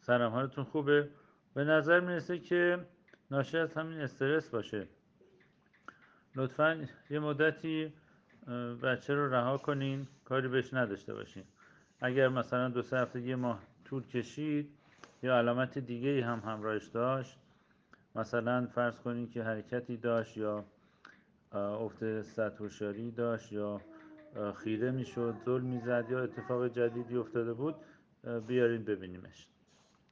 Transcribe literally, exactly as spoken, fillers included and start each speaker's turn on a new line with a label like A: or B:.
A: سلام، حالتون خوبه؟ به نظر میرسه که ناشی از همین استرس باشه. لطفا یه مدتی بچه رو رها کنین، کاری بهش نداشته باشین. اگر مثلا دو سه هفته، یه ماه طول کشید یا علامت دیگه هم همراهش داشت، مثلا فرض کنین که حرکتی داشت یا افت سطح هوشیاری داشت یا خیره میشد، زل میزد یا اتفاق جدیدی افتاده بود، بیارین ببینیمش.